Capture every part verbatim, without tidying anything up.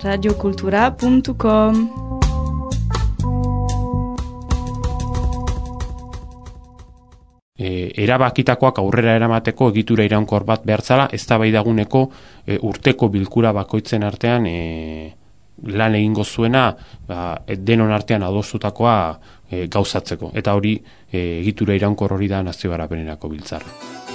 radiokultura puntu com. E, erabakitakoak aurrera eramateko egitura iraunkor bat behartzala, eztabaidaguneko e, urteko bilkura bakoitzen artean e, lan egingo zuena ba, denon artean adostutakoa e, gauzatzeko. Eta hori e, egitura iraunkor hori da Nazio Garapenerako biltzarra.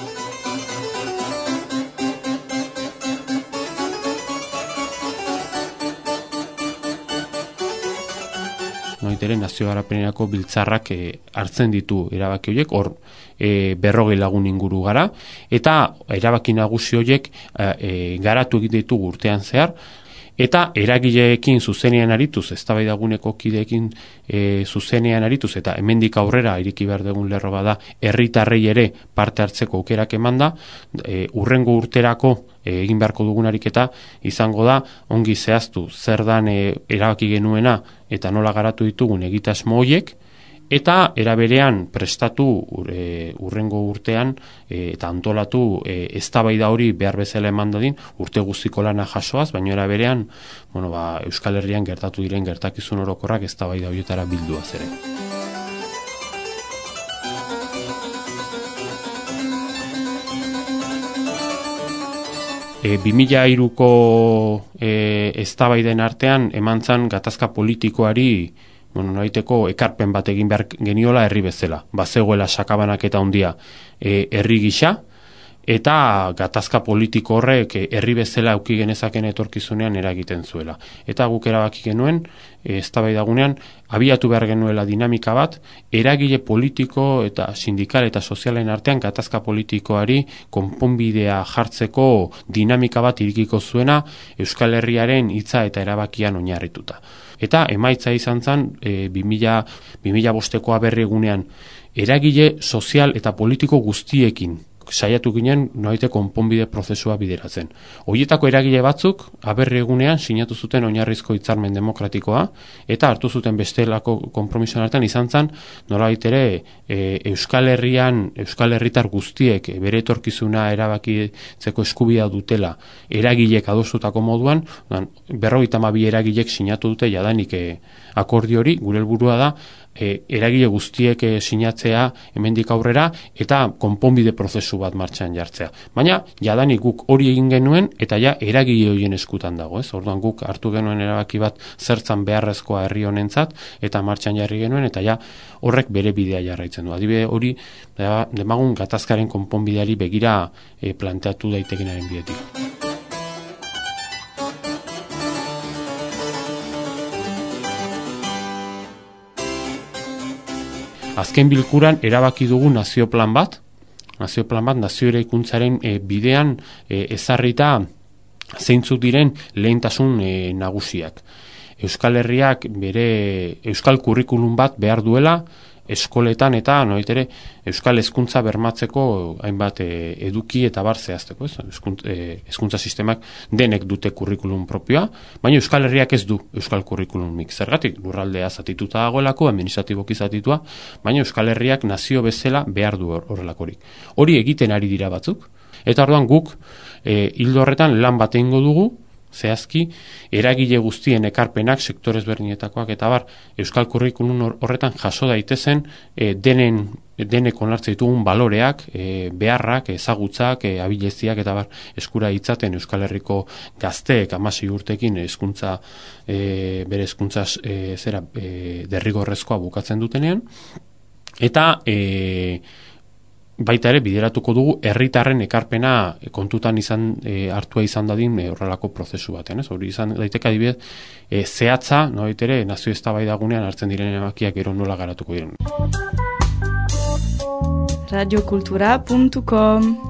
Noitere Nazio Garapenerako biltzarrak e, hartzen ditu erabaki horiek, hor e, berrogei lagun inguru gara, eta erabaki nagusi horiek e, e, garatu egite ditugu urtean zehar, eta eragileekin zuzenean arituz, eztabaidaguneko kideekin e, zuzenean arituz, eta hemendik aurrera ireki behar dugun lerro bada, herritarrei ere parte hartzeko aukerak emanda, e, urrengo urterako e, egin beharko dugun ariketa izango da, ongi zehaztu zer dan e, erabaki genuena eta nola garatu ditugun egitasmo horiek, eta eraberean prestatu e, urrengo urtean e, eta antolatu e, eztabaida hori behar bezala eman dadin urte guztiko lana jasoaz, baina eraberean bueno, ba, Euskal Herrian gertatu diren gertakizun orokorrak eztabaida horietara bilduaz ere. E, bi mila hiruko e, eztabaiden artean emantzan gatazka politikoari bueno, noraiteko ekarpen bat egin behar geniola herri bezala. Bazegoela sakabanak eta handia e, herri gisa, eta gatazka politiko horrek herri bezala auki genezaken etorkizunean eragiten zuela. Eta guk erabaki genuen, e, eztabaidagunean, abiatu behar genuela dinamika bat, eragile politiko eta sindikal eta sozialen artean gatazka politikoari konponbidea jartzeko dinamika bat irikiko zuena Euskal Herriaren hitza eta erabakian oinarrituta. Eta emaitza izan zen e, bi mila bostekoa berri egunean eragile sozial eta politiko guztiekin saiatu ginen noite konponbide prozesua bideratzen. Horietako eragile batzuk aberri egunean sinatu zuten oinarrizko hitzarmen demokratikoa eta hartu zuten bestelako konpromisoen artean izan zen nolabait ere e, Euskal Herrian Euskal Herritar guztiek e, bere etorkizuna erabakitzeko eskubidea dutela eragilek adostutako moduan, berrogeita hamabi eragilek sinatu dute jadanik e, akordio hori, gure helburua da E, eragile guztiek e, sinatzea hemendik aurrera eta konponbide prozesu bat martxan jartzea. Baina jadanik guk hori egin genuen eta ja eragile horien eskutan dago, ez? Orduan guk hartu genuen erabaki bat zertzan beharrezkoa herri honentzat eta martxan jarri genuen eta ja horrek bere bidea jarraitzen du. Adibide hori da, demagun gatazkaren konponbideari begira e, planteatu daitekenaren bidetik. Azken bilkuran erabaki dugu nazio plan bat, nazio plan bat nazio eraikuntzaren e, bidean e, ezarrita zeintzuk diren lehentasun e, nagusiak. Euskal Herriak bere euskal kurrikulum bat behar duela eskoletan eta noitere euskal hezkuntza bermatzeko hainbat e, eduki eta bar zehazteko, ez? Hezkuntza, e, hezkuntza sistemak denek dute kurrikulum propioa, baina Euskal Herriak ez du euskal kurrikulumik. Zergatik lurraldea zatituta dagoelako, administratiboki zatitua, baina Euskal Herriak nazio bezala behar du horrelakorik. Hori egiten ari dira batzuk, eta orduan guk e, hildo horretan lan bat egingo dugu, zehazki, eragile guztien ekarpenak, sektore ezberdinetakoak eta bar, euskal kurrikulum horretan jaso daitezen e, denen, denek onartzen ditugun baloreak, e, beharrak, ezagutzak, e, abileziak eta bar, eskura hitzaten Euskal Herriko gazteek hamasei urtekin hezkuntza e, bere hezkuntza e, zera e, derrigorrezkoa bukatzen dutenean, eta e, baita ere bideratuko dugu herritarren ekarpena kontutan izan e, hartua izan dadin e, horrelako prozesu batean, ez? Hori izan daiteke adibidez e, zehatza, nolabait ere nazio eztabaidagunean hartzen diren erabakiak gero nola garatuko diren. radiokultura puntu com